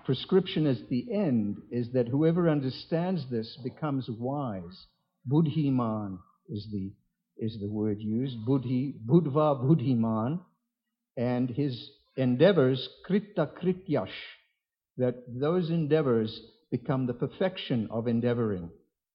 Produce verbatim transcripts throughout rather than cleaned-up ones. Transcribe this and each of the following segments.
prescription as the end is that whoever understands this becomes wise. Buddhiman is the is the word used. Buddhi, Buddhva Buddhiman, and his endeavors, kritta krityash, that those endeavors become the perfection of endeavoring.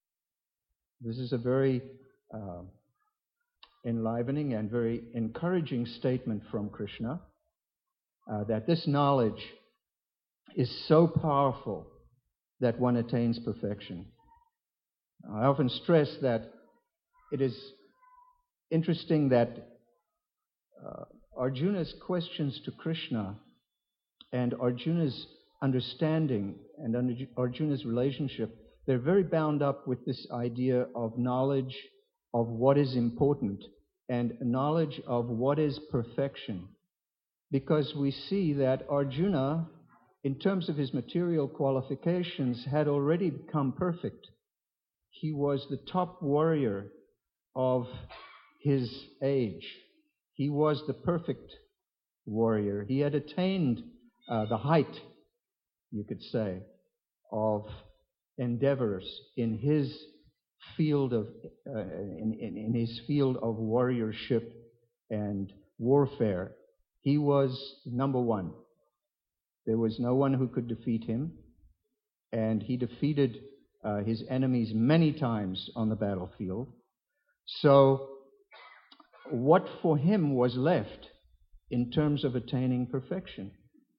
This is a very uh, enlivening and very encouraging statement from Krishna, uh, that this knowledge is so powerful that one attains perfection. I often stress that it is interesting that uh, Arjuna's questions to Krishna and Arjuna's understanding and Arjuna's relationship, they're very bound up with this idea of knowledge of what is important and knowledge of what is perfection. Because we see that Arjuna, in terms of his material qualifications, had already become perfect. He was the top warrior of his age. He was the perfect warrior. He had attained uh, the height, you could say, of endeavors in his field of uh, in, in, in his field of warriorship and warfare. He was number one. There was no one who could defeat him, and he defeated uh, his enemies many times on the battlefield. So, what for him was left in terms of attaining perfection?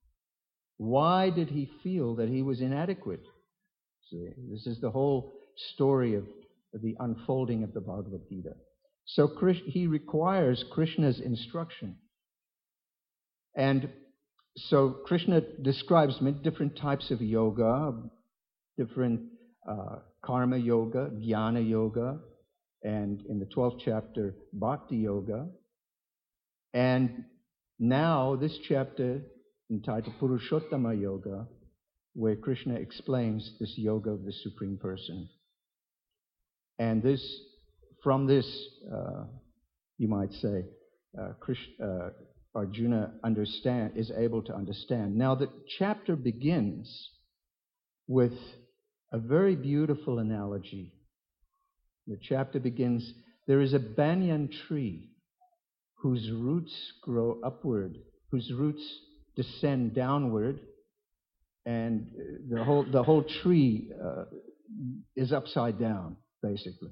Why did he feel that he was inadequate? See, this is the whole story of the unfolding of the Bhagavad Gita. So he requires Krishna's instruction. And so Krishna describes many different types of yoga, different uh, karma yoga, jnana yoga, and in the twelfth chapter, bhakti yoga. And now this chapter entitled Purushottama Yoga, where Krishna explains this yoga of the Supreme Person. And this, from this, uh, you might say, uh, Krishna, uh, Arjuna understand is able to understand. Now the chapter begins with a very beautiful analogy. The chapter begins, there is a banyan tree whose roots grow upward, whose roots descend downward, and the whole the whole tree uh, is upside down, basically.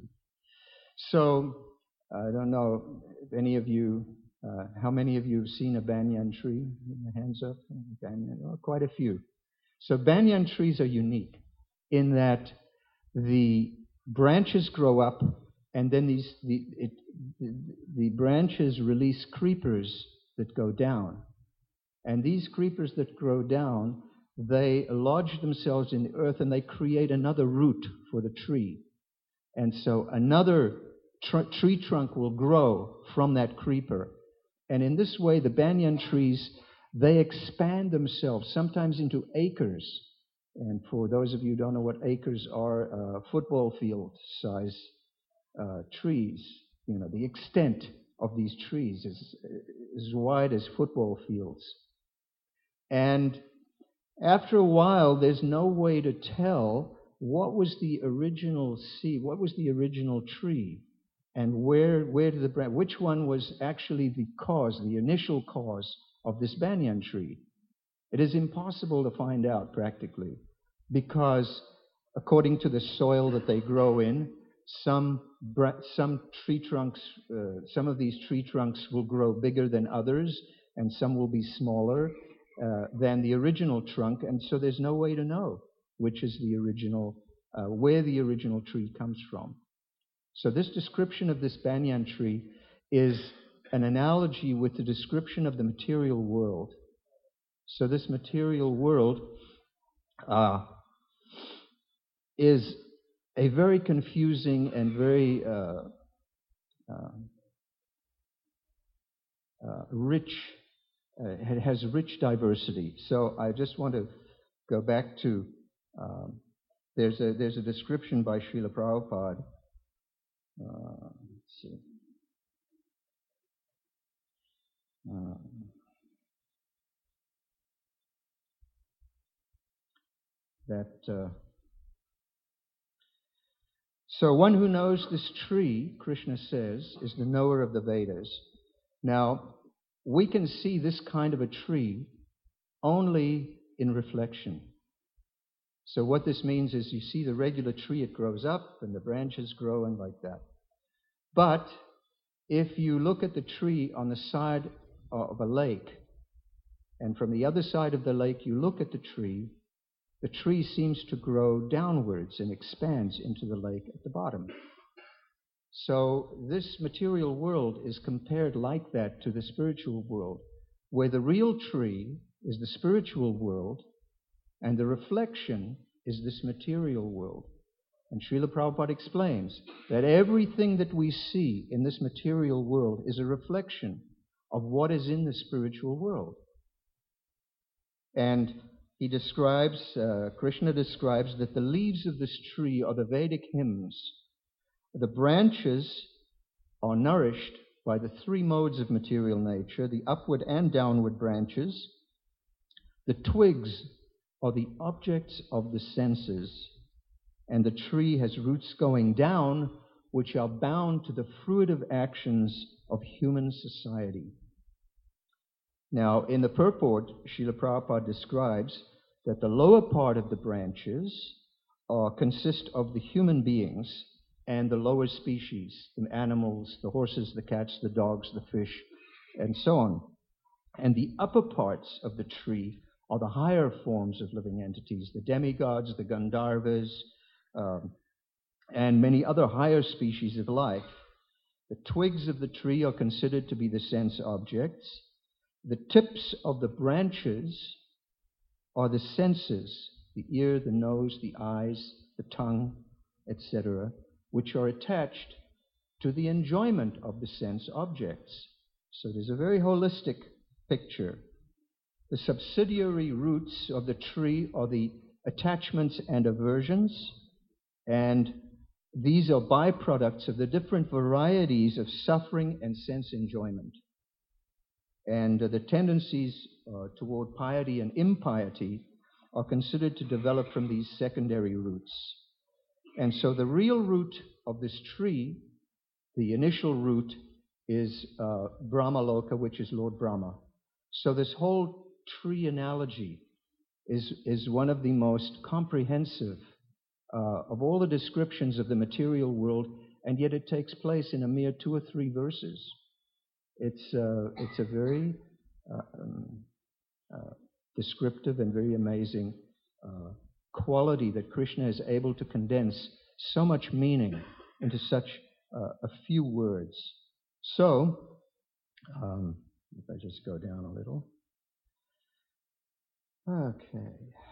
So I don't know if any of you, uh, how many of you have seen a banyan tree? Hands up. Banyan, oh, quite a few. So banyan trees are unique in that the branches grow up, and then these the it, the, the branches release creepers that go down. And these creepers that grow down, they lodge themselves in the earth and they create another root for the tree. And so another tr- tree trunk will grow from that creeper. And in this way, the banyan trees, they expand themselves, sometimes into acres. And for those of you who don't know what acres are, uh, football field size uh, trees, you know, the extent of these trees is as wide as football fields. And after a while, there's no way to tell what was the original seed, what was the original tree, and where where did the branch, which one was actually the cause, the initial cause of this banyan tree. It is impossible to find out practically, because according to the soil that they grow in, some some tree trunks, uh, some of these tree trunks will grow bigger than others, and some will be smaller Uh, than the original trunk, and so there's no way to know which is the original, uh, where the original tree comes from. So this description of this banyan tree is an analogy with the description of the material world. So this material world uh, is a very confusing and very uh, uh, uh, rich Uh, it has rich diversity. So I just want to go back to, um, there's a there's a description by Srila Prabhupada. Uh, let's see. Uh, that uh, so one who knows this tree, Krishna says, is the knower of the Vedas. Now, we can see this kind of a tree only in reflection. So what this means is you see the regular tree, it grows up and the branches grow and like that. But if you look at the tree on the side of a lake, and from the other side of the lake you look at the tree, the tree seems to grow downwards and expands into the lake at the bottom. So this material world is compared like that to the spiritual world, where the real tree is the spiritual world, and the reflection is this material world. And Srila Prabhupada explains that everything that we see in this material world is a reflection of what is in the spiritual world. And he describes, uh, Krishna describes that the leaves of this tree are the Vedic hymns. The branches are nourished by the three modes of material nature, the upward and downward branches. The twigs are the objects of the senses, and the tree has roots going down, which are bound to the fruitive actions of human society. Now, in the purport, Srila Prabhupada describes that the lower part of the branches are, consist of the human beings and the lower species, the animals, the horses, the cats, the dogs, the fish, and so on. And the upper parts of the tree are the higher forms of living entities, the demigods, the Gandharvas, um, and many other higher species of life. The twigs of the tree are considered to be the sense objects. The tips of the branches are the senses, the ear, the nose, the eyes, the tongue, et cetera, which are attached to the enjoyment of the sense objects. So there's a very holistic picture. The subsidiary roots of the tree are the attachments and aversions, and these are byproducts of the different varieties of suffering and sense enjoyment. And uh, the tendencies uh, toward piety and impiety are considered to develop from these secondary roots. And so the real root of this tree, the initial root, is uh, Brahmaloka, which is Lord Brahma. So this whole tree analogy is, is one of the most comprehensive uh, of all the descriptions of the material world, and yet it takes place in a mere two or three verses. It's, uh, it's a very uh, um, uh, descriptive and very amazing uh, quality that Krishna is able to condense so much meaning into such uh, a few words. So, um, if I just go down a little. Okay.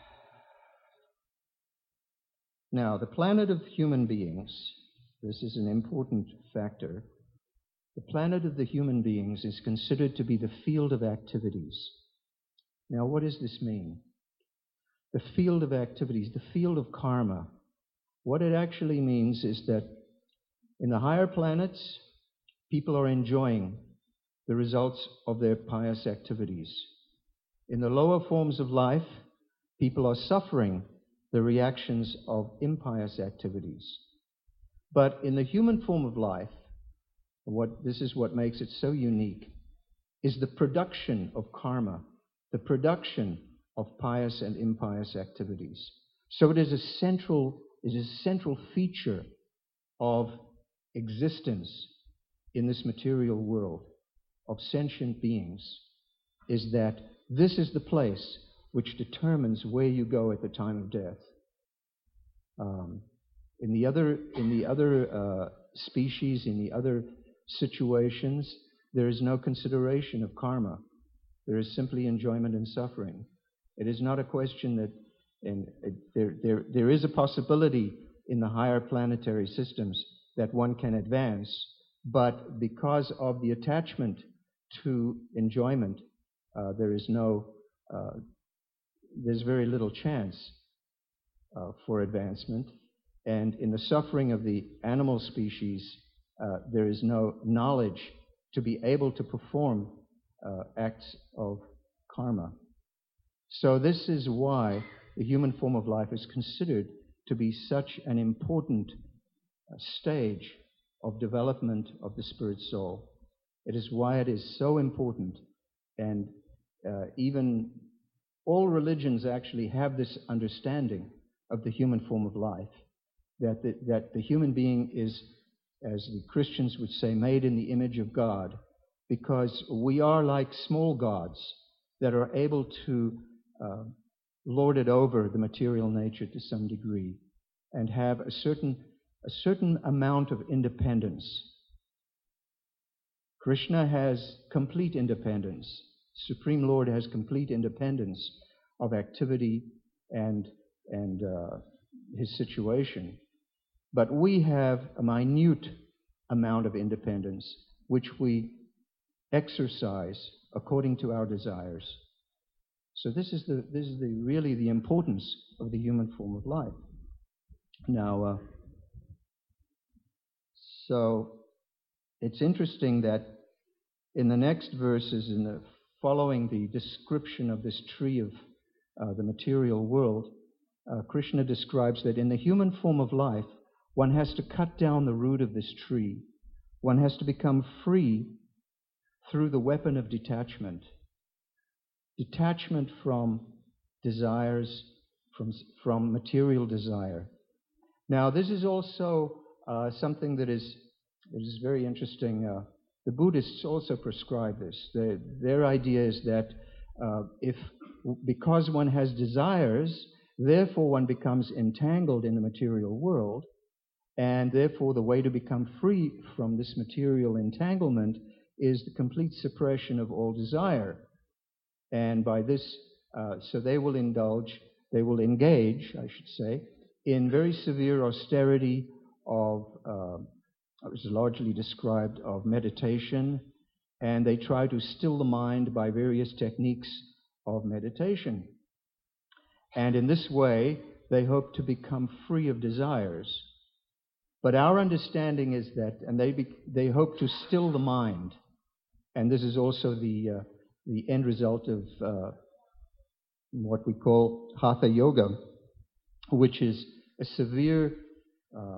Now, the planet of human beings, this is an important factor. The planet of the human beings is considered to be the field of activities. Now, what does this mean? The field of activities, the field of karma. What it actually means is that in the higher planets, people are enjoying the results of their pious activities. In the lower forms of life, people are suffering the reactions of impious activities. But in the human form of life, what this is what makes it so unique, is the production of karma, the production of pious and impious activities. So it is a central, it is a central feature of existence in this material world of sentient beings, is that this is the place which determines where you go at the time of death. Um, in the other, in the other uh, species, in the other situations, there is no consideration of karma. There is simply enjoyment and suffering. It is not a question that, and there, there, there is a possibility in the higher planetary systems that one can advance, but because of the attachment to enjoyment, uh, there is no, uh, there's very little chance uh, for advancement. And in the suffering of the animal species, uh, there is no knowledge to be able to perform uh, acts of karma. So this is why the human form of life is considered to be such an important uh, stage of development of the spirit soul. It is why it is so important, and uh, even all religions actually have this understanding of the human form of life, that the, that the human being is, as the Christians would say, made in the image of God, because we are like small gods that are able to uh, lord it over the material nature to some degree and have a certain, a certain amount of independence. Krishna has complete independence. Supreme Lord has complete independence of activity and, and uh, his situation. But we have a minute amount of independence which we exercise according to our desires. So this is the this is the really the importance of the human form of life. Now, uh, so it's interesting that in the next verses, in the following the description of this tree of uh, the material world, uh, Krishna describes that in the human form of life, one has to cut down the root of this tree. One has to become free through the weapon of detachment. Detachment from desires, from, from material desire. Now, this is also uh, something that is, that is very interesting. Uh, the Buddhists also prescribe this. Their, their idea is that uh, if, because one has desires, therefore one becomes entangled in the material world, and therefore the way to become free from this material entanglement is the complete suppression of all desire. And by this, uh, so they will indulge, they will engage, I should say, in very severe austerity of, uh, it was largely described, of meditation, and they try to still the mind by various techniques of meditation. And in this way, they hope to become free of desires. But our understanding is that, and they be, they hope to still the mind, and this is also the uh, the end result of uh, what we call Hatha Yoga, which is a severe uh,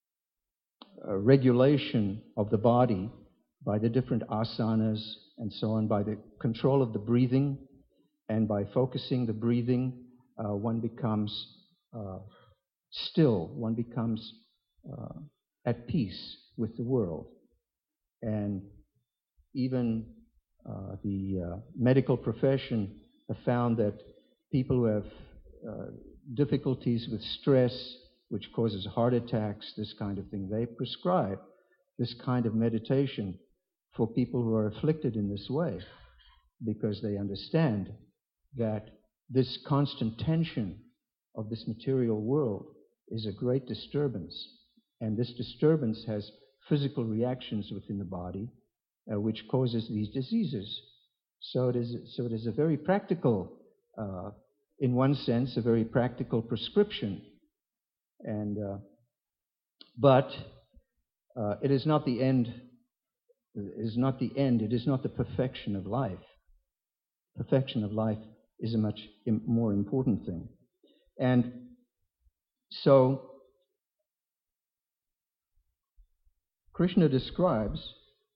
uh, regulation of the body by the different asanas and so on, by the control of the breathing, and by focusing the breathing, uh, one becomes uh, still, one becomes uh, at peace with the world. And even Uh, the uh, medical profession have found that people who have uh, difficulties with stress, which causes heart attacks, this kind of thing, they prescribe this kind of meditation for people who are afflicted in this way, because they understand that this constant tension of this material world is a great disturbance, and this disturbance has physical reactions within the body, Uh, which causes these diseases. So it is, so it is a very practical, uh, in one sense, a very practical prescription. And uh, but uh, it is not the end. It is not the end. It is not the perfection of life. Perfection of life is a much im- more important thing. And so Krishna describes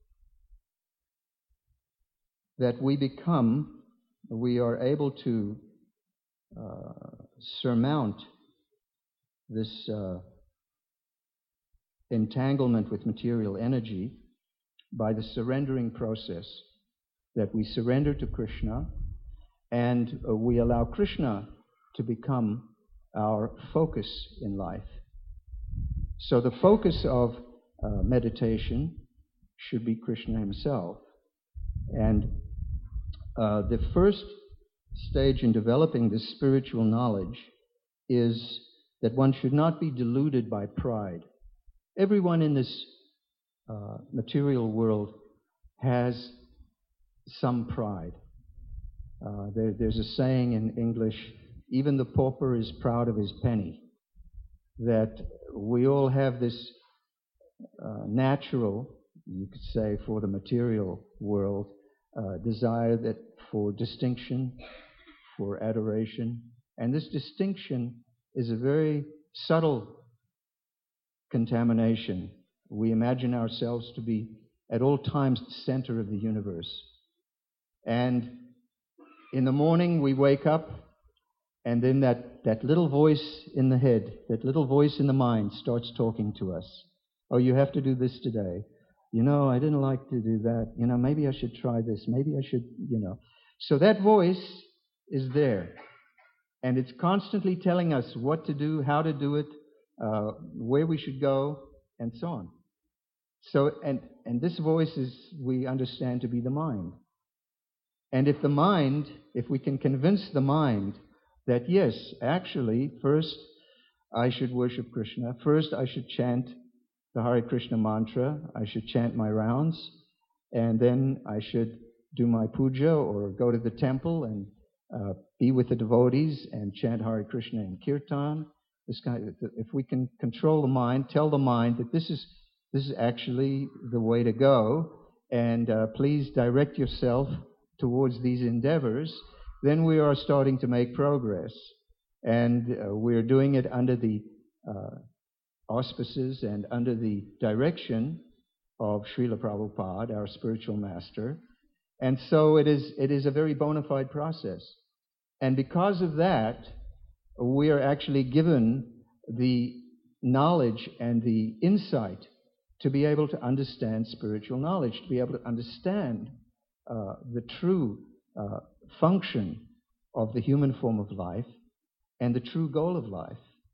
that we become, we are able to uh, surmount this uh, entanglement with material energy by the surrendering process, that we surrender to Krishna and uh, we allow Krishna to become our focus in life. So the focus of uh, meditation should be Krishna himself. And Uh, the first stage in developing this spiritual knowledge is that one should not be deluded by pride. Everyone in this uh, material world has some pride. Uh, there, there's a saying in English, even the pauper is proud of his penny, that we all have this uh, natural, you could say, for the material world, Uh, desire that for distinction, for adoration, And this distinction is a very subtle contamination. We imagine ourselves to be at all times the center of the universe. And in the morning we wake up, and then that, that little voice in the head, that little voice in the mind starts talking to us. Oh, you have to do this today. You know, I didn't like to do that. You know, maybe I should try this. Maybe I should, you know. So that voice is there. And it's constantly telling us what to do, how to do it, uh, where we should go, and so on. So, and, and this voice is, we understand to be the mind. And if the mind, if we can convince the mind that yes, actually, first I should worship Krishna, first I should chant the Hare Krishna mantra, I should chant my rounds, and then I should do my puja or go to the temple and uh, be with the devotees and chant Hare Krishna in kirtan. This kind of, if we can control the mind, tell the mind that this is this is actually the way to go, and uh, please direct yourself towards these endeavors, then we are starting to make progress. And uh, we're doing it under the uh, auspices and under the direction of Srila Prabhupada, our spiritual master. And so it is, it is a very bona fide process. And because of that, we are actually given the knowledge and the insight to be able to understand spiritual knowledge, to be able to understand uh, the true uh, function of the human form of life and the true goal of life.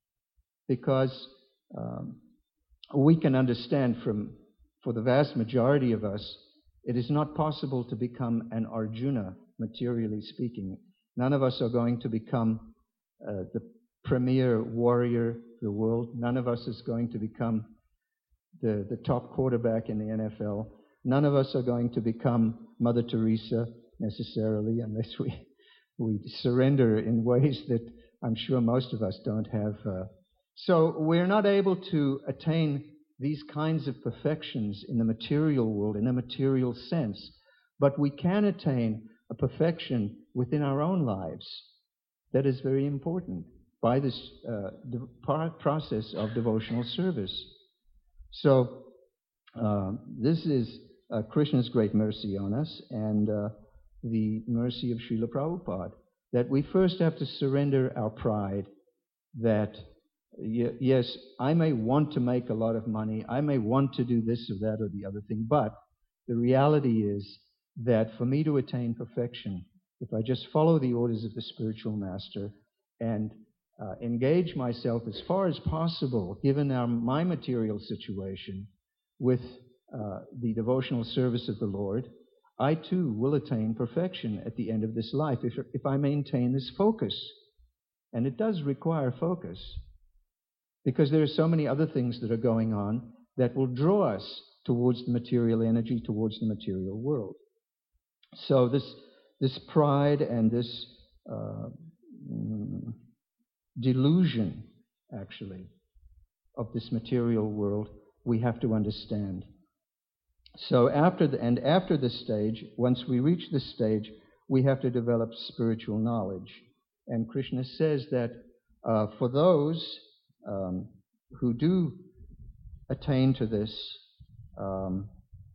Because um, we can understand from, for the vast majority of us, it is not possible to become an Arjuna, materially speaking. None of us are going to become uh, the premier warrior of the world. None of us is going to become the, the top quarterback in the N F L. None of us are going to become Mother Teresa necessarily, unless we, we surrender in ways that I'm sure most of us don't have. Uh, so we're not able to attain these kinds of perfections in the material world, in a material sense, but we can attain a perfection within our own lives that is very important by this uh, de- process of devotional service. So uh, this is uh, Krishna's great mercy on us, and uh, the mercy of Srila Prabhupada, that we first have to surrender our pride that yes, I may want to make a lot of money, I may want to do this or that or the other thing, but the reality is that for me to attain perfection, if I just follow the orders of the spiritual master and uh, engage myself as far as possible, given our, my material situation, with uh, the devotional service of the Lord, I too will attain perfection at the end of this life if, if I maintain this focus. And it does require focus, because there are so many other things that are going on that will draw us towards the material energy, towards the material world. So this, this pride and this uh, mm, delusion, actually, of this material world, we have to understand. So after the, and after this stage, once we reach this stage, we have to develop spiritual knowledge. And Krishna says that uh, for those Um, who do attain to this, um,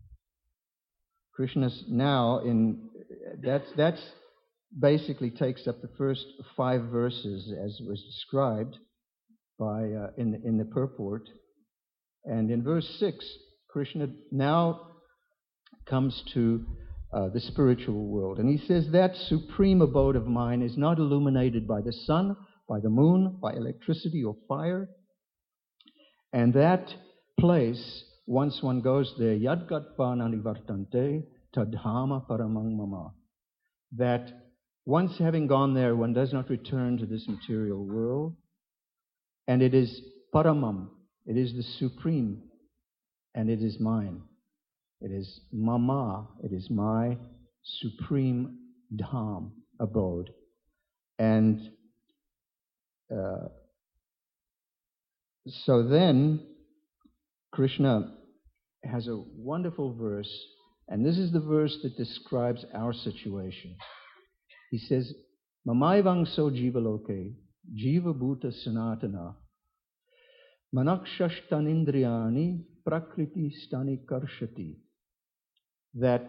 Krishna's now in that's that's basically takes up the first five verses as was described by uh, in the, in the purport, and in verse six, Krishna now comes to uh, the spiritual world, and he says that supreme abode of mine is not illuminated by the sun, by the moon, by electricity or fire. And that place, once one goes there, yadgatpa nanivartante tadhama paramang mama, that once having gone there, one does not return to this material world, and it is paramam, it is the supreme, and it is mine. It is mama, it is my supreme dham, abode. And Uh, so then, Krishna has a wonderful verse, and this is the verse that describes our situation. He says, Mamaivangso jivaloke, jiva bhuta sanatana, manakshashtanindriyani prakriti stani karshati. That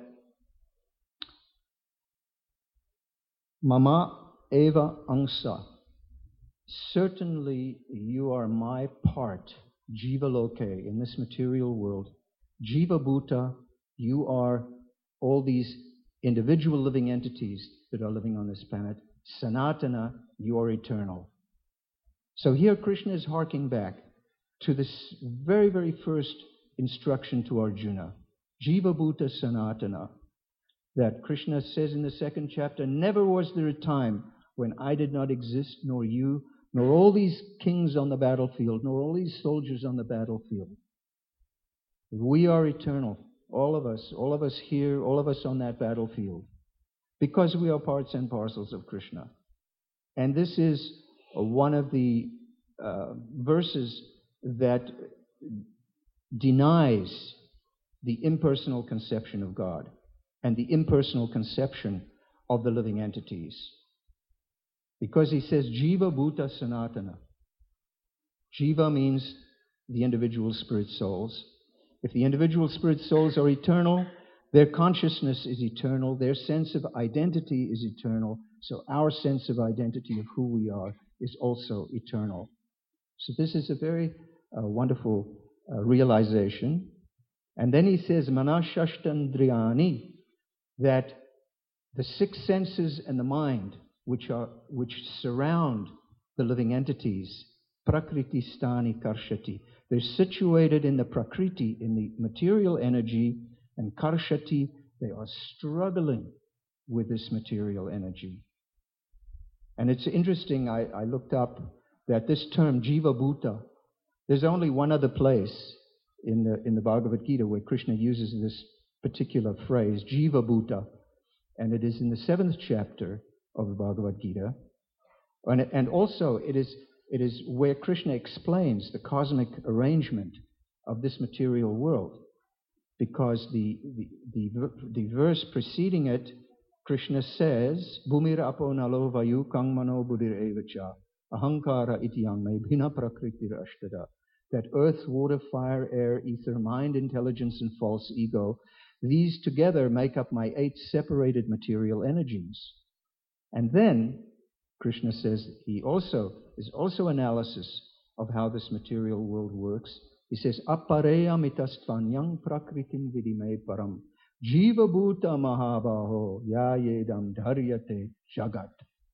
mama eva angsa, certainly you are my part, jiva loke, in this material world. Jiva bhuta, you are all these individual living entities that are living on this planet. Sanatana, you are eternal. So here Krishna is harking back to this very, very first instruction to Arjuna. Jiva bhuta sanatana. That Krishna says in the second chapter, never was there a time when I did not exist, nor you, nor all these kings on the battlefield, nor all these soldiers on the battlefield. We are eternal, all of us, all of us here, all of us on that battlefield, because we are parts and parcels of Krishna. And this is one of the uh, verses that denies the impersonal conception of God and the impersonal conception of the living entities. Because he says, Jiva Bhuta Sanatana. Jiva means the individual spirit souls. If the individual spirit souls are eternal, their consciousness is eternal, their sense of identity is eternal, so our sense of identity of who we are is also eternal. So this is a very uh, wonderful uh, realization. And then he says, Manashashtandriyani, that the six senses and the mind, which are which surround the living entities, prakriti stani karshati, they're situated in the prakriti, in the material energy, and karshati, they are struggling with this material energy. And it's interesting, I, I looked up that this term, Jiva Bhuta, there's only one other place in the, in the Bhagavad Gita where Krishna uses this particular phrase, Jiva Bhuta, and it is in the seventh chapter of the Bhagavad Gita. And, and also it is, it is where Krishna explains the cosmic arrangement of this material world. Because the, the, the, the verse preceding it, Krishna says, Bhumir apo nalo vayu kang mano buddhir evacha ahankara ityang me bhina prakritir ashtada. That earth, water, fire, air, ether, mind, intelligence, and false ego, these together make up my eight separated material energies. And then Krishna says he also is also analysis of how this material world works. He says, Apareya mitastvanyang prakritim vidime param jiva bhuta mahabaho ya yedam dharyate jagat.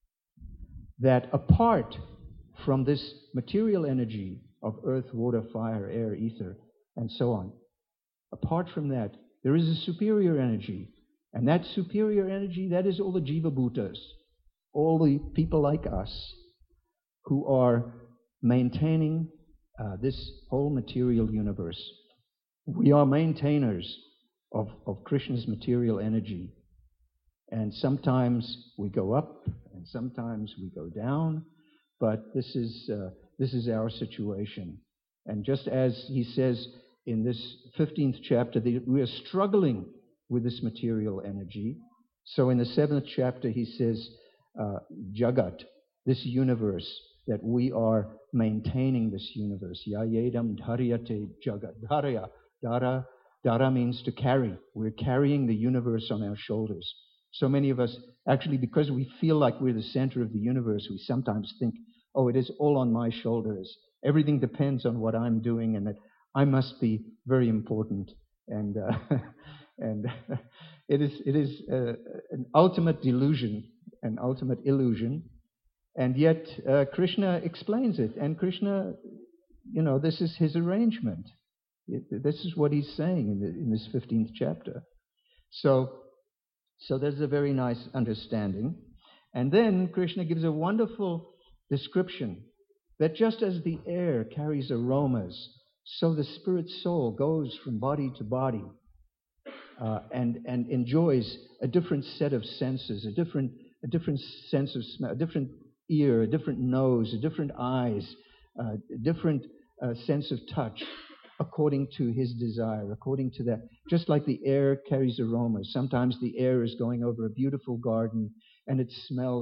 That apart from this material energy of earth, water, fire, air, ether, and so on, apart from that, there is a superior energy. And that superior energy, that is all the jiva bhutas, all the people like us who are maintaining uh, this whole material universe. We are maintainers of, of Krishna's material energy. And sometimes we go up, and sometimes we go down, but this is, uh, this is our situation. And just as he says in this fifteenth chapter that we are struggling with this material energy, so in the seventh chapter he says, uh, Jagat, this universe, that we are maintaining this universe. Ya yedam dharyate jagat. Dharya. Dara, dara means to carry. We're carrying the universe on our shoulders. So many of us, actually, because we feel like we're the center of the universe, we sometimes think, oh, it is all on my shoulders. Everything depends on what I'm doing, and that I must be very important. And uh, and it is it is uh, an ultimate delusion, an ultimate illusion. And yet uh, Krishna explains it. And Krishna, you know, this is his arrangement. It, this is what he's saying in, the, in this fifteenth chapter. So, so there's a very nice understanding. And then Krishna gives a wonderful description that just as the air carries aromas, so the spirit soul goes from body to body uh, and, and enjoys a different set of senses, a different, a different sense of smell, a different ear, a different nose, a different eyes, uh, a different uh, sense of touch, according to his desire, according to that. Just like the air carries aromas. Sometimes the air is going over a beautiful garden and it smells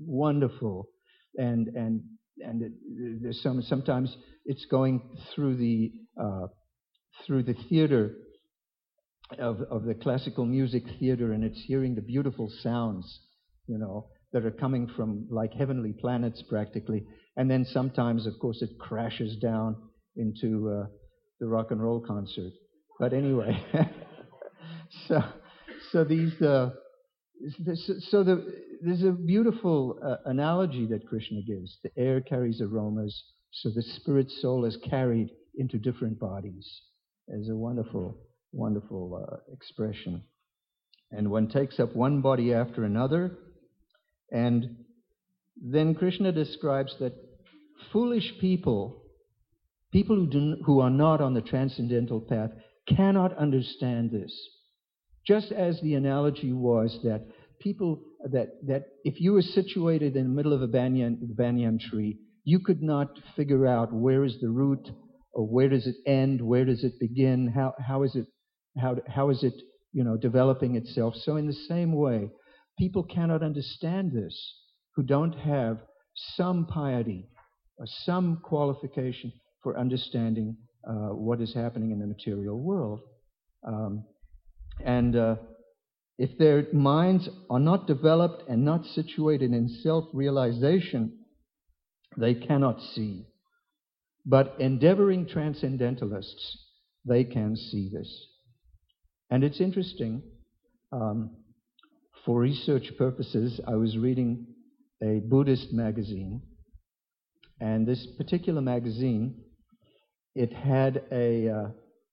wonderful, and and and it, there's some sometimes it's going through the uh, through the theater of of the classical music theater, and it's hearing the beautiful sounds, you know, that are coming from like heavenly planets practically. And then sometimes, of course, it crashes down into uh, the rock and roll concert. But anyway, so so these uh, so the there's a beautiful uh, analogy that Krishna gives. The air carries aromas, so the spirit soul is carried into different bodies. It's a wonderful, wonderful uh, expression. And one takes up one body after another. And then Krishna describes that foolish people, people who, do, who are not on the transcendental path, cannot understand this. Just as the analogy was that people, that, that if you were situated in the middle of a banyan, banyan tree, you could not figure out where is the root, or where does it end, where does it begin, how, how is it, how, how is it, you know, developing itself. So in the same way, people cannot understand this who don't have some piety or some qualification for understanding uh, what is happening in the material world. Um, and uh, if their minds are not developed and not situated in self-realization, they cannot see. But endeavoring transcendentalists, they can see this. And it's interesting, um, for research purposes, I was reading a Buddhist magazine, and this particular magazine, it had a, uh,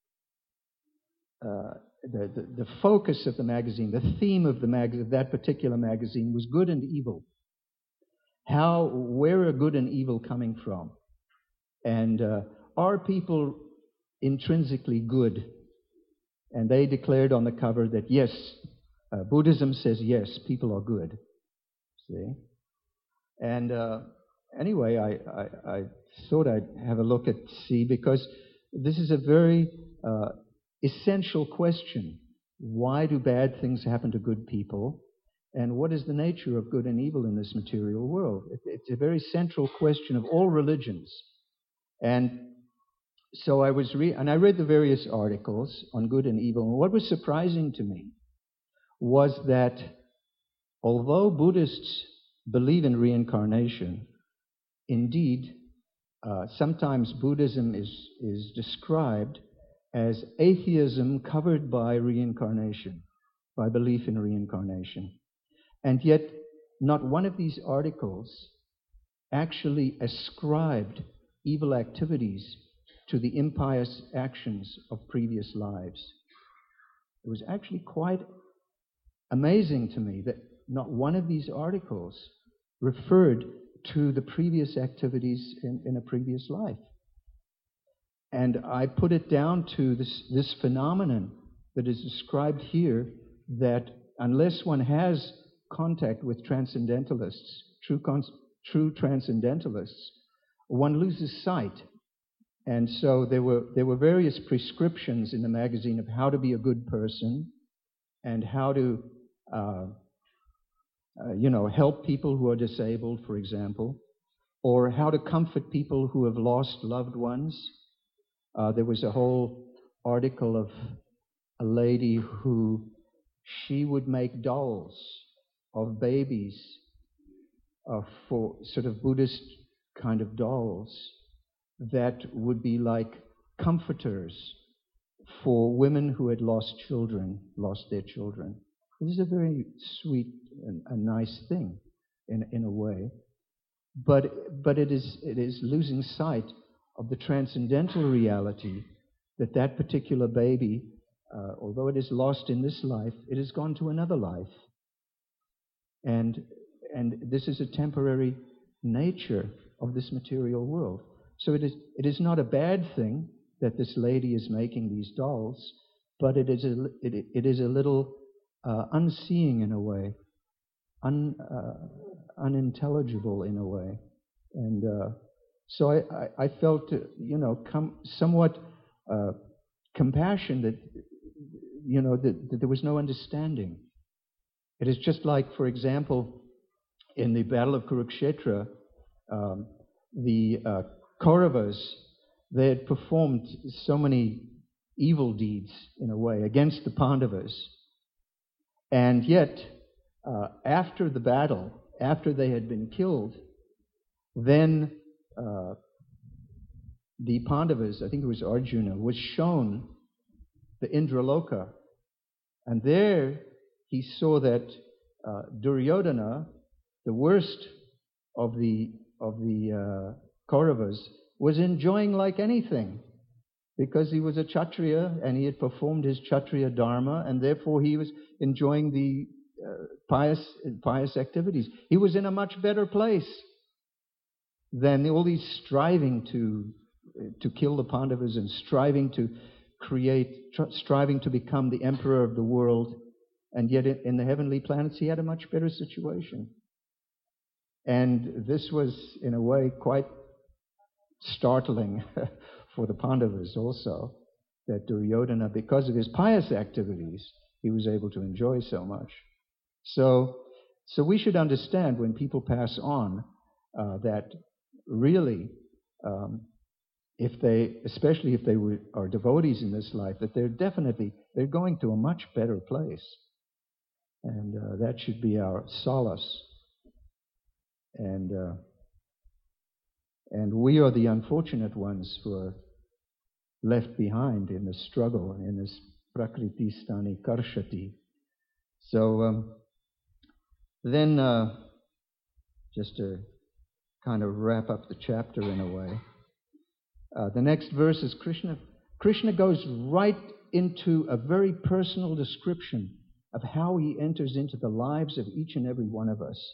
uh, the, the, the focus of the magazine, the theme of the mag- that particular magazine was good and evil. How, where are good and evil coming from? And uh, are people intrinsically good? And they declared on the cover that yes, uh, Buddhism says yes, people are good. See? And uh, anyway, I, I, I thought I'd have a look at see, because this is a very uh, essential question. Why do bad things happen to good people? And what is the nature of good and evil in this material world? It, it's a very central question of all religions. And so I was re- and I read the various articles on good and evil. And what was surprising to me was that although Buddhists believe in reincarnation, indeed, uh, sometimes Buddhism is, is described as atheism covered by reincarnation, by belief in reincarnation. And yet, not one of these articles actually ascribed evil activities to the impious actions of previous lives. It was actually quite amazing to me that not one of these articles referred to the previous activities in, in a previous life. And I put it down to this, this phenomenon that is described here, that unless one has contact with transcendentalists, true, cons- true transcendentalists, one loses sight. And so there were there were various prescriptions in the magazine of how to be a good person, and how to uh, uh, you know help people who are disabled, for example, or how to comfort people who have lost loved ones. Uh, there was a whole article of a lady who she would make dolls of babies uh, for sort of Buddhist kind of dolls that would be like comforters for women who had lost children, lost their children. This is a very sweet and a nice thing in, in a way. But, but it is, it is losing sight of the transcendental reality that that particular baby, uh, although it is lost in this life, it has gone to another life. And, and this is a temporary nature of this material world. So it is, it is not a bad thing that this lady is making these dolls, but it is a, it, it is a little uh, unseeing in a way, un, uh, unintelligible in a way. And uh, so I, I, I felt, uh, you know, com- somewhat uh, compassion that, you know, that, that there was no understanding. It is just like, for example, in the Battle of Kurukshetra, um, the uh, Kauravas, they had performed so many evil deeds, in a way, against the Pandavas. And yet, uh, after the battle, after they had been killed, then uh, the Pandavas, I think it was Arjuna, was shown the Indraloka. And there he saw that uh, Duryodhana, the worst of the of the uh, Kauravas, was enjoying like anything, because he was a Kshatriya and he had performed his Kshatriya dharma, and therefore he was enjoying the uh, pious pious activities. He was in a much better place than all these striving to to kill the Pandavas and striving to create, tr- striving to become the emperor of the world. And yet in the heavenly planets he had a much better situation. And this was, in a way, quite startling for the Pandavas also, that Duryodhana, because of his pious activities, he was able to enjoy so much. So, so we should understand when people pass on uh, that really, um, if they, especially if they were, are devotees in this life, that they're definitely, they're going to a much better place. And uh, that should be our solace. And uh, and we are the unfortunate ones who are left behind in the struggle, in this prakriti stani karshati. So um, then, uh, just to kind of wrap up the chapter in a way, uh, the next verse is Krishna. Krishna goes right into a very personal description of how he enters into the lives of each and every one of us.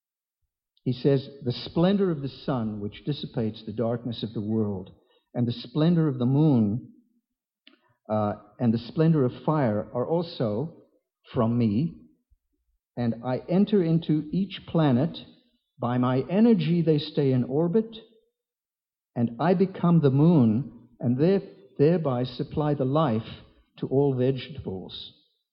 He says, the splendor of the sun, which dissipates the darkness of the world, and the splendor of the moon, uh, and the splendor of fire are also from me, and I enter into each planet. By my energy they stay in orbit, and I become the moon, and there, thereby supply the life to all vegetables.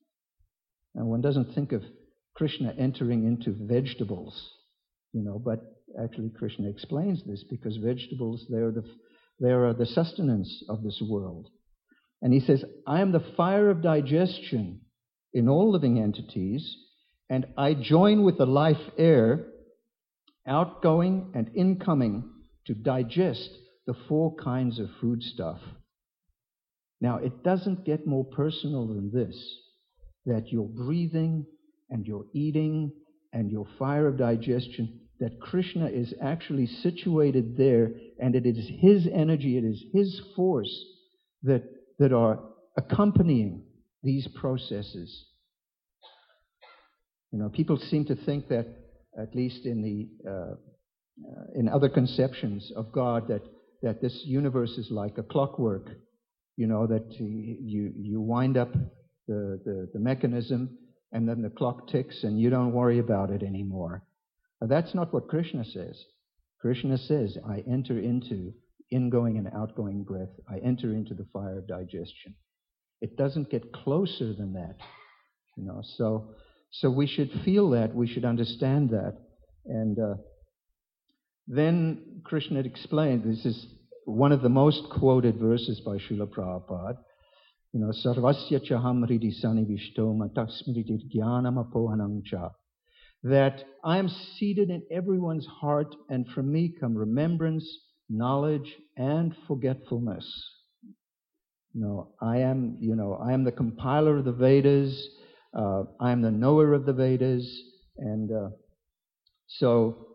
Now, one doesn't think of Krishna entering into vegetables, you know, but actually Krishna explains this, because vegetables, they are the, they are the sustenance of this world. And he says, I am the fire of digestion in all living entities, and I join with the life air, outgoing and incoming, to digest the four kinds of food stuff. Now, it doesn't get more personal than this, that you're breathing and you're eating and your fire of digestion, that Krishna is actually situated there, and it is his energy, it is his force that, that are accompanying these processes. You know, people seem to think that, at least in the uh, uh, in other conceptions of God, that that this universe is like a clockwork. You know, that you you wind up the, the, the mechanism, and then the clock ticks, and you don't worry about it anymore. Now, that's not what Krishna says. Krishna says, I enter into ingoing and outgoing breath. I enter into the fire of digestion. It doesn't get closer than that. You know, so so we should feel that, we should understand that. And uh, then Krishna explained, this is one of the most quoted verses by Srila Prabhupada, you know, sarvasya chaham hridi sanivishto matasmriti jnanam apohanam cha, that I am seated in everyone's heart, and from me come remembrance, knowledge, and forgetfulness. You know, I am, you know, I am the compiler of the Vedas. Uh, I am the knower of the Vedas. And uh, so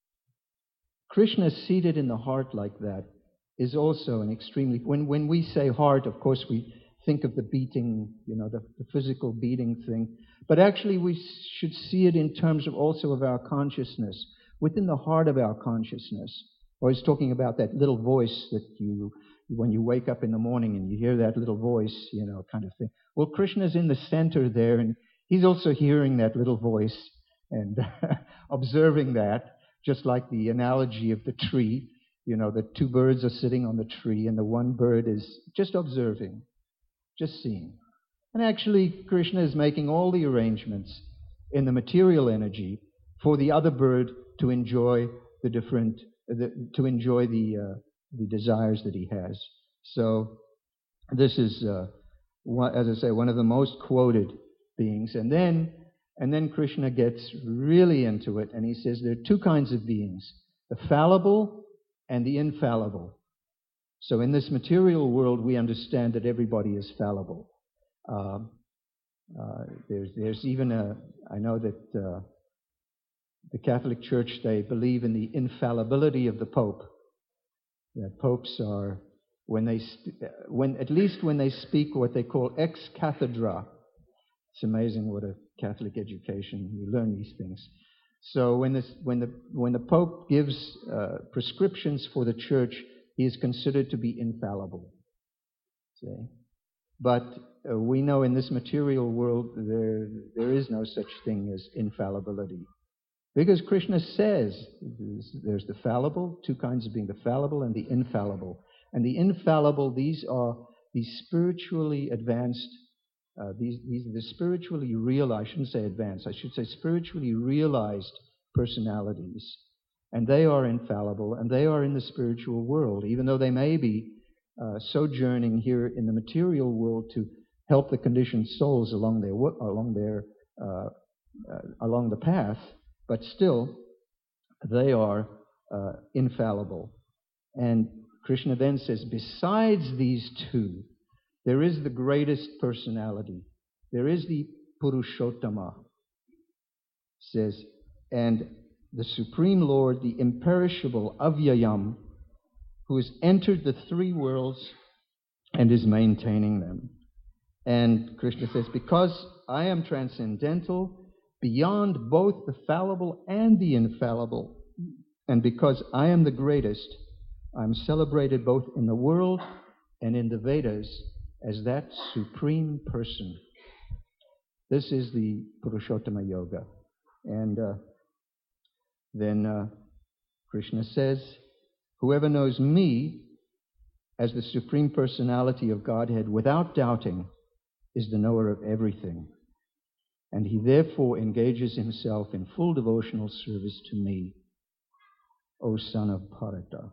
Krishna seated in the heart like that is also an extremely... When, when we say heart, of course, we think of the beating, you know, the, the physical beating thing. But actually, we should see it in terms of also of our consciousness, within the heart of our consciousness. I was talking about that little voice that you, when you wake up in the morning and you hear that little voice, you know, kind of thing. Well, Krishna's in the center there, and he's also hearing that little voice and observing that, just like the analogy of the tree. You know, the two birds are sitting on the tree, and the one bird is just observing, just seeing. And actually, Krishna is making all the arrangements in the material energy for the other bird to enjoy the different, the, to enjoy the uh, the desires that he has. So this is, uh, one, as I say, one of the most quoted beings. And then, and then Krishna gets really into it, and he says there are two kinds of beings: the fallible and the infallible. So in this material world, we understand that everybody is fallible. Uh, uh, there's, there's even a, I know that uh, the Catholic Church, they believe in the infallibility of the Pope. That popes are, when they, when at least when they speak what they call ex cathedra. It's amazing what a Catholic education, you learn these things. So when, this, when, the, when the Pope gives uh, prescriptions for the Church, he is considered to be infallible. See? But uh, we know in this material world there, there is no such thing as infallibility. Because Krishna says there's the fallible, two kinds of being, the fallible and the infallible. And the infallible, these are the spiritually advanced, uh, these, these are the spiritually realized, I shouldn't say advanced, I should say spiritually realized personalities. And they are infallible, and they are in the spiritual world, even though they may be uh, sojourning here in the material world to help the conditioned souls along their, along their, uh, uh, along the path. But still, they are uh, infallible. And Krishna then says, besides these two, there is the greatest personality. There is the Purushottama, says, and the Supreme Lord, the imperishable Avyayam, who has entered the three worlds and is maintaining them. And Krishna says, because I am transcendental, beyond both the fallible and the infallible, and because I am the greatest, I'm celebrated both in the world and in the Vedas as that supreme person. This is the Purushottama Yoga. And uh, then uh, Krishna says, whoever knows me as the Supreme Personality of Godhead without doubting is the knower of everything. And he therefore engages himself in full devotional service to me, O son of Bharata.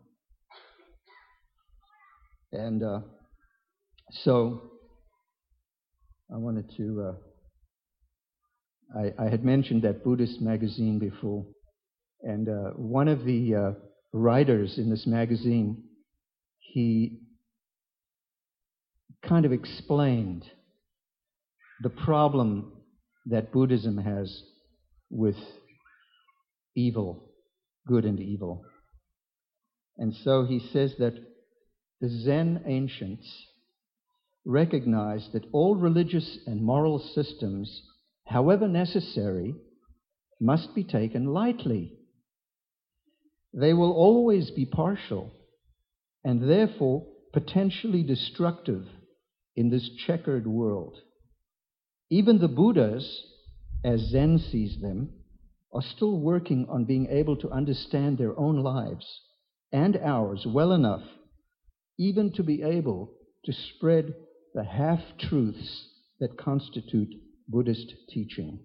And uh, so I wanted to, uh, I, I had mentioned that Buddhist magazine before, and uh, one of the uh, writers in this magazine, he kind of explained the problem that Buddhism has with evil, good and evil. And so he says that the Zen ancients recognized that all religious and moral systems, however necessary, must be taken lightly. They will always be partial and therefore potentially destructive in this checkered world. Even the Buddhas, as Zen sees them, are still working on being able to understand their own lives and ours well enough, even to be able to spread the half-truths that constitute Buddhist teaching.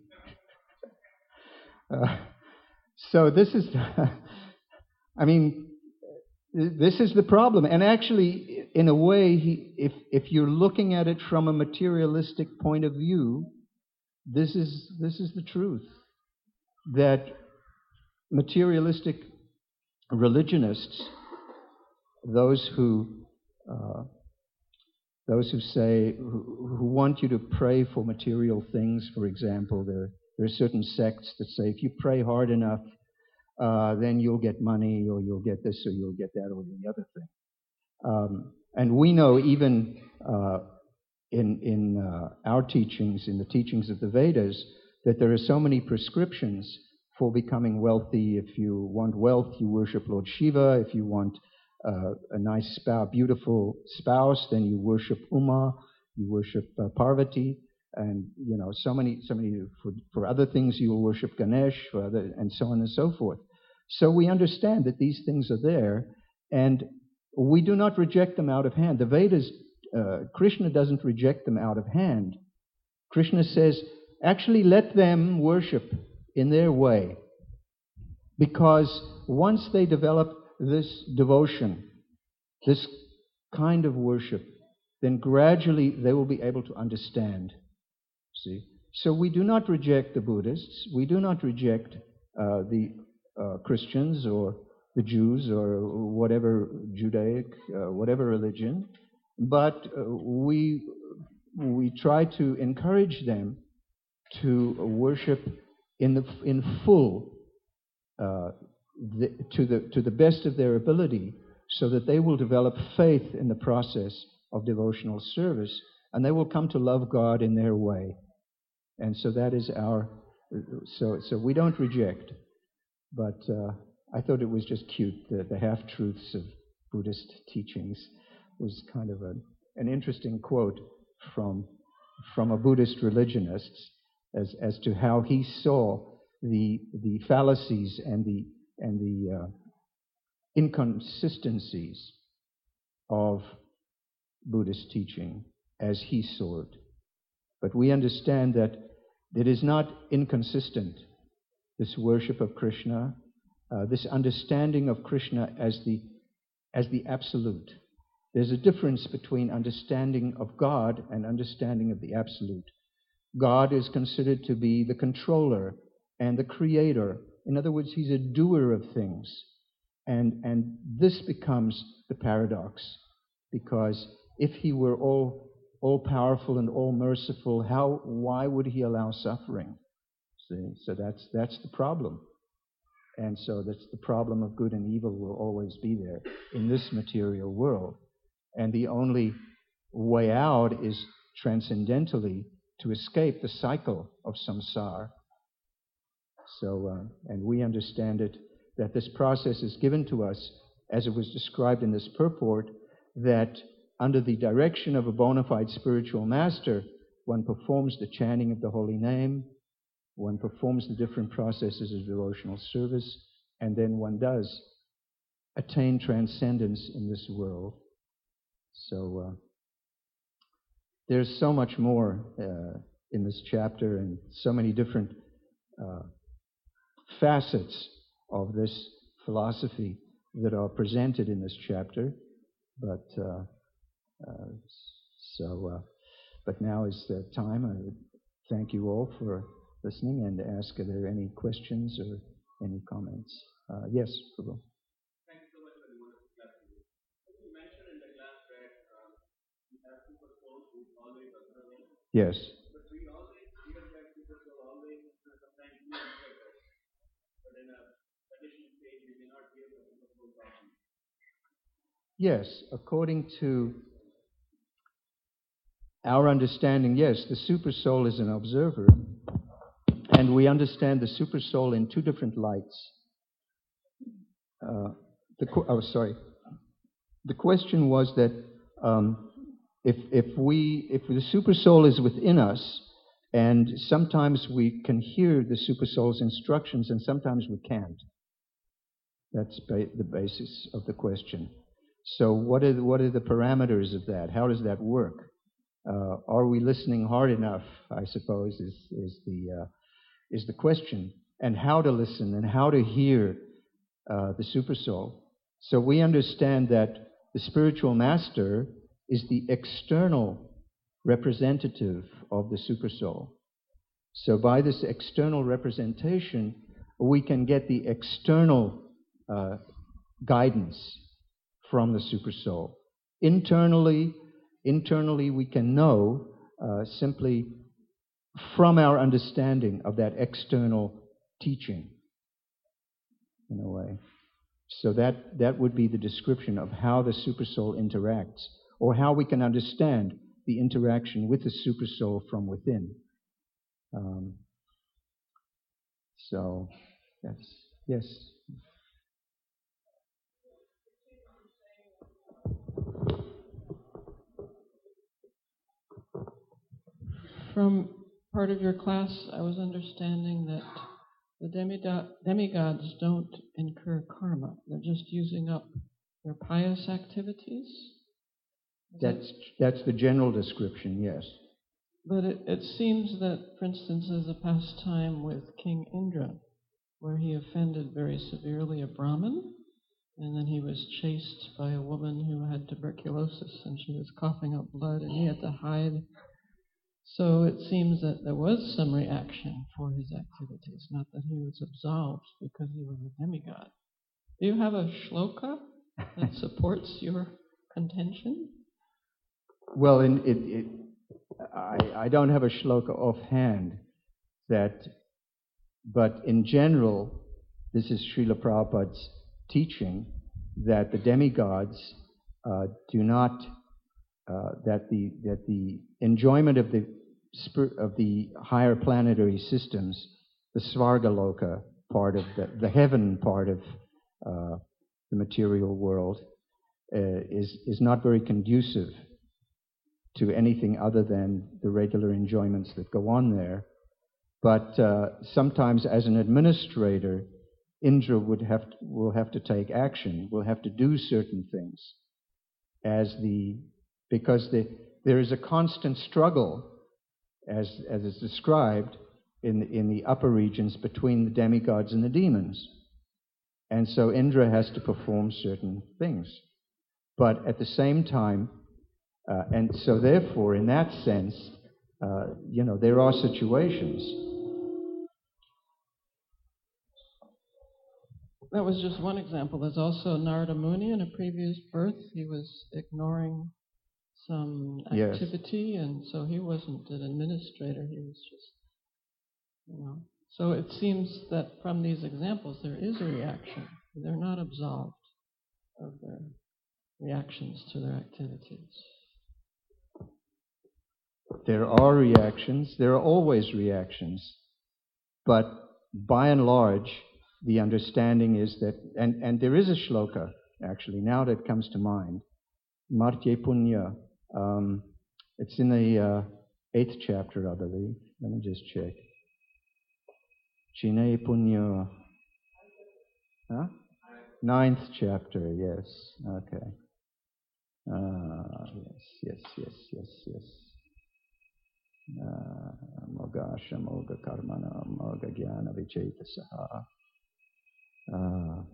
Uh, so this is, I mean, this is the problem. And actually, in a way, he, if, if you're looking at it from a materialistic point of view, this is, this is the truth. That materialistic religionists, those who, uh, those who say, who, who want you to pray for material things, for example, there, there are certain sects that say if you pray hard enough, Uh, then you'll get money, or you'll get this, or you'll get that, or the other thing. Um, and we know even uh, in, in uh, our teachings, in the teachings of the Vedas, that there are so many prescriptions for becoming wealthy. If you want wealth, you worship Lord Shiva. If you want uh, a nice spouse, beautiful spouse, then you worship Uma, you worship uh, Parvati. And, you know, so many, so many, for, for other things you will worship Ganesh, for other, and so on and so forth. So we understand that these things are there, and we do not reject them out of hand. The Vedas, uh, Krishna doesn't reject them out of hand. Krishna says, actually let them worship in their way. Because once they develop this devotion, this kind of worship, then gradually they will be able to understand. See? So we do not reject the Buddhists, we do not reject uh, the uh, Christians or the Jews or whatever Judaic, uh, whatever religion, but uh, we we try to encourage them to worship in the in full, uh, the, to the to the best of their ability, so that they will develop faith in the process of devotional service, and they will come to love God in their way. And so that is our, so so we don't reject, but uh, I thought it was just cute, the, the half-truths of Buddhist teachings was kind of a, an interesting quote from from a Buddhist religionist as as to how he saw the the fallacies and the and the uh, inconsistencies of Buddhist teaching as he saw it. But we understand that it is not inconsistent, this worship of Krishna, uh, this understanding of Krishna as the as the absolute. There's a difference between understanding of God and understanding of the absolute. God is considered to be the controller and the creator. In other words, he's a doer of things. And, and this becomes the paradox, because if he were all all-powerful and all-merciful, how, why would he allow suffering? See? So that's, that's the problem. And so that's the problem of good and evil will always be there in this material world. And the only way out is transcendentally to escape the cycle of samsara. So, uh, and we understand it, that this process is given to us, as it was described in this purport, that under the direction of a bona fide spiritual master, one performs the chanting of the holy name, one performs the different processes of devotional service, and then one does attain transcendence in this world. So uh, there's so much more uh, in this chapter, and so many different uh, facets of this philosophy that are presented in this chapter. But uh, uh, so, uh, but now is the time. I would thank you all for listening and ask, are there any questions or any comments? Uh, yes, Prabhu. Thank you so much for the wonderful class. As you mentioned in the class that um, we have super souls who always observing. Yes. But we always hear that super soul always uh, sometimes do observe us. But in a conditioned stage, we may not hear the super soul talking. Yes, according to our understanding, yes, the super soul is an observer, and we understand the super soul in two different lights. Uh, the oh, sorry. The question was that um, if if we if the super soul is within us, and sometimes we can hear the super soul's instructions, and sometimes we can't. That's ba- the basis of the question. So, what are the, what are the parameters of that? How does that work? Uh, are we listening hard enough? I suppose is is the uh, is the question, and how to listen and how to hear uh, the super soul. So we understand that the spiritual master is the external representative of the super soul. So by this external representation, we can get the external uh, guidance from the super soul. Internally, internally we can know uh, simply from our understanding of that external teaching, in a way. So that, that would be the description of how the super soul interacts, or how we can understand the interaction with the super soul from within. Um, so that's, yes. From part of your class, I was understanding that the demigod, demigods don't incur karma. They're just using up their pious activities. Is That's that, that's the general description, yes. but it, it seems that, for instance, as a pastime with King Indra, where he offended very severely a Brahmin, and then he was chased by a woman who had tuberculosis, and she was coughing up blood, and he had to hide. So it seems that there was some reaction for his activities, not that he was absolved because he was a demigod. Do you have a shloka that supports your contention? Well, in, it, it, I, I don't have a shloka offhand, that, but in general, this is Srila Prabhupada's teaching that the demigods uh, do not, uh, that the that the enjoyment of the spir- of the higher planetary systems, the Svargaloka part of the, the heaven part of uh, the material world, uh, is is not very conducive to anything other than the regular enjoyments that go on there. But uh, sometimes, as an administrator, Indra would have to, will have to take action, will have to do certain things, as the because the, there is a constant struggle, as as is described in in the upper regions, between the demigods and the demons, and so Indra has to perform certain things. But at the same time, uh, and so therefore, in that sense, uh, you know, there are situations. That was just one example. There's also Narada Muni in a previous birth. He was ignoring some activity, yes. And so he wasn't an administrator. He was just, you know. So it seems that from these examples there is a reaction. They're not absolved of their reactions to their activities. There are reactions. There are always reactions. But by and large, the understanding is that, and, and there is a shloka, actually, now that comes to mind, Martye Punya. Um, it's in the uh, eighth chapter, I believe. Let me just check. Chine Punya. Huh? Ninth chapter, yes. Okay. Uh, yes, yes, yes, yes, yes. Moga Shamoga Karmana Moga Jnana Vicheta Saha. Uh,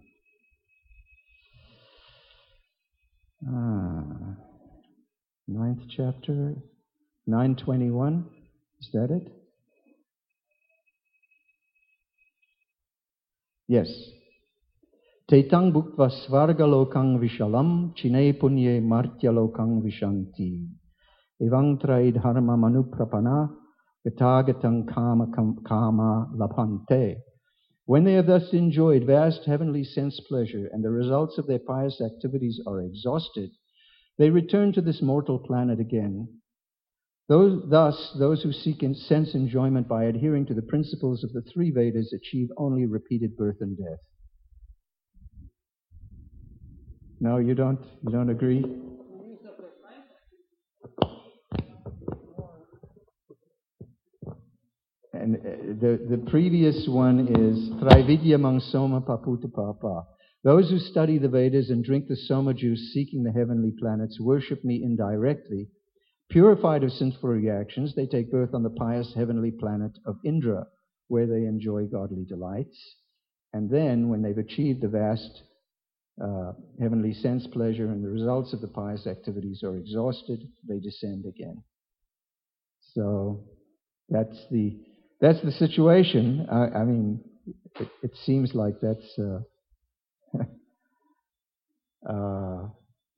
ah, ninth chapter, nine twenty-one, is that it? Yes. Tetang bhuktva svargalokang vishalam chine punye martyalokang vishanti evang traid dharma manuprapana gatagatam kama kama lapante. When they have thus enjoyed vast heavenly sense pleasure and the results of their pious activities are exhausted, they return to this mortal planet again. Those, thus, those who seek in sense enjoyment by adhering to the principles of the three Vedas achieve only repeated birth and death. No, you don't? You don't agree? And the, the previous one is Traividya Mangsoma Paputa Papa. Those who study the Vedas and drink the Soma juice seeking the heavenly planets worship me indirectly. Purified of sinful reactions, they take birth on the pious heavenly planet of Indra, where they enjoy godly delights. And then, when they've achieved the vast uh, heavenly sense pleasure and the results of the pious activities are exhausted, they descend again. So, that's the... That's the situation. I, I mean, it, it seems like that's... Uh, uh,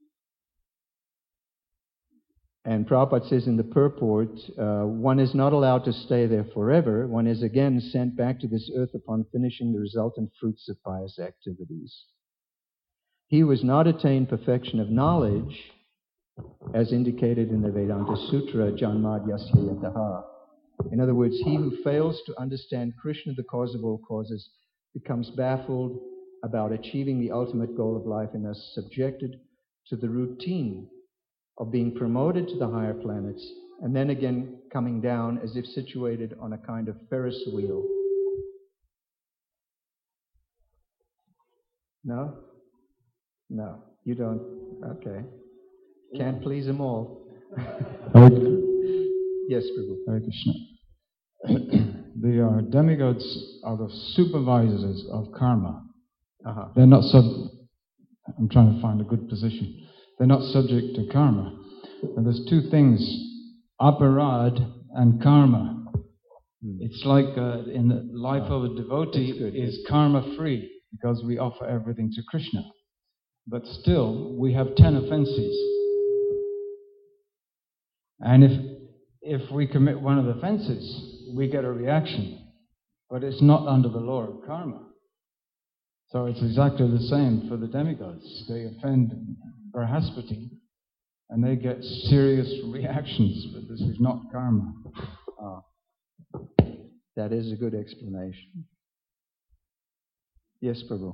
and Prabhupada says in the purport, uh, one is not allowed to stay there forever. One is again sent back to this earth upon finishing the resultant fruits of pious activities. He who has not attained perfection of knowledge, as indicated in the Vedanta Sutra, Janmad Yasya Yataha. In other words, he who fails to understand Krishna, the cause of all causes, becomes baffled about achieving the ultimate goal of life and thus subjected to the routine of being promoted to the higher planets and then again coming down as if situated on a kind of Ferris wheel. No? No, you don't. Okay. Can't please them all. Yes, Prabhu. Hare Krishna. the uh, demigods are the supervisors of karma. Uh-huh. They're not sub. I'm trying to find a good position. They're not subject to karma. And there's two things: aparad and karma. Hmm. It's like uh, in the life Oh, of a devotee that's good. is karma free because we offer everything to Krishna. But still, we have ten offenses. And if if we commit one of the offenses, we get a reaction. But it's not under the law of karma. So it's exactly the same for the demigods. They offend Brahaspati, and they get serious reactions, but this is not karma. Ah, that is a good explanation. Yes, Prabhu.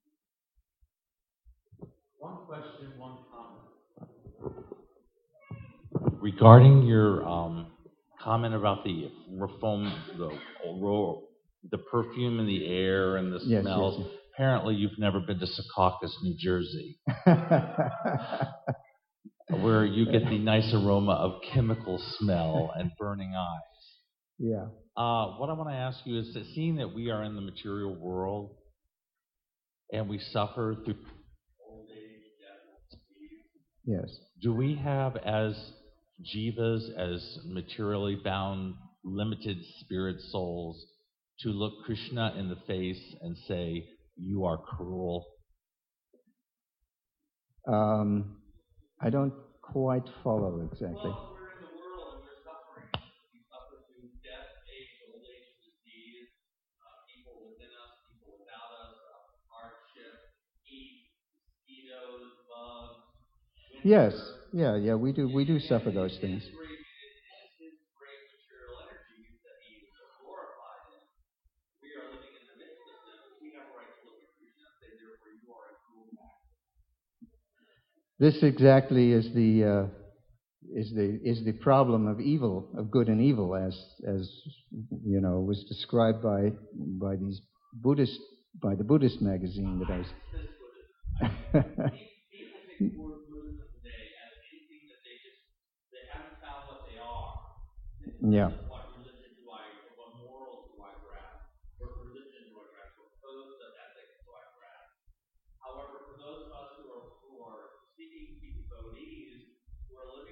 One question, one comment. Regarding your um, comment about the foam, the the perfume in the air and the Yes, smells. yes, Apparently, you've never been to Secaucus, New Jersey, yes. where you get the nice aroma of chemical smell and burning eyes. Yeah. Uh, what I want to ask you is that seeing that we are in the material world and we suffer through old age, death, disease, Yes. do we have as jivas, as materially bound, limited spirit souls, to look Krishna in the face and say, "You are cruel"? Um, I don't quite follow exactly. Well, we're in the world and we're suffering. We suffer through death, age, old age, disease, uh, people within us, people without us, uh, hardship, heat, mosquitoes, bugs. Winter. Yes. Yeah. Yeah. We do. We do suffer those things. His great, his great material energy that he is so glorified in. We are living in the midst of them. We have a right to look at Krishna and say, therefore, you are a cruel master. This exactly is the uh, is the is the problem of evil, of good and evil, as as you know was described by by these Buddhist by the Buddhist magazine that I was. People think the word Buddhism today as anything that they just they haven't found what they are. Yeah. What religion do I, what morals do I grasp? What religion do I grasp? What codes of ethics do I grasp? However, for those of us who are who are seeking to be devotees, who are living